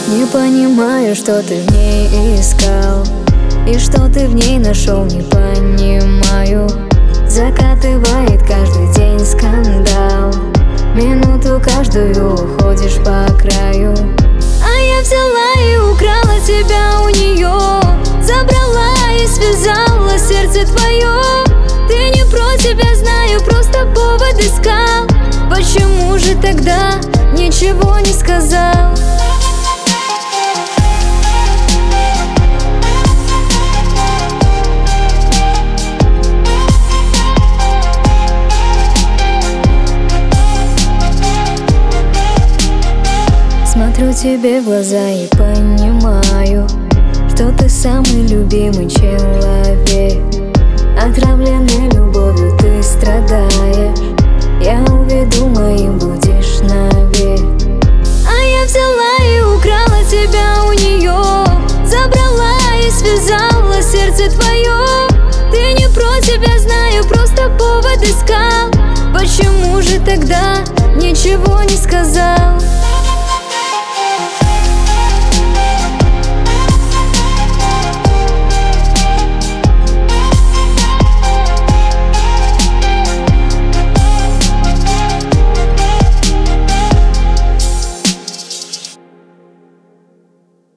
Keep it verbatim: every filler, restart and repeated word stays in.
Не понимаю, что ты в ней искал и что ты в ней нашел, не понимаю. Закатывает каждый день скандал, минуту каждую уходишь по краю. А я взяла и украла тебя у нее, забрала и связала сердце твое. Ты не против, я знаю, просто повод искал. Почему же тогда ничего не сказал? Смотрю тебе в глаза и понимаю, что ты самый любимый человек. Отравленный любовью ты страдаешь, я уведу, моим будешь навек. А я взяла и украла тебя у нее, забрала и связала сердце твое. Ты не против, я знаю, просто повод искал. Почему же тогда ничего не сказал?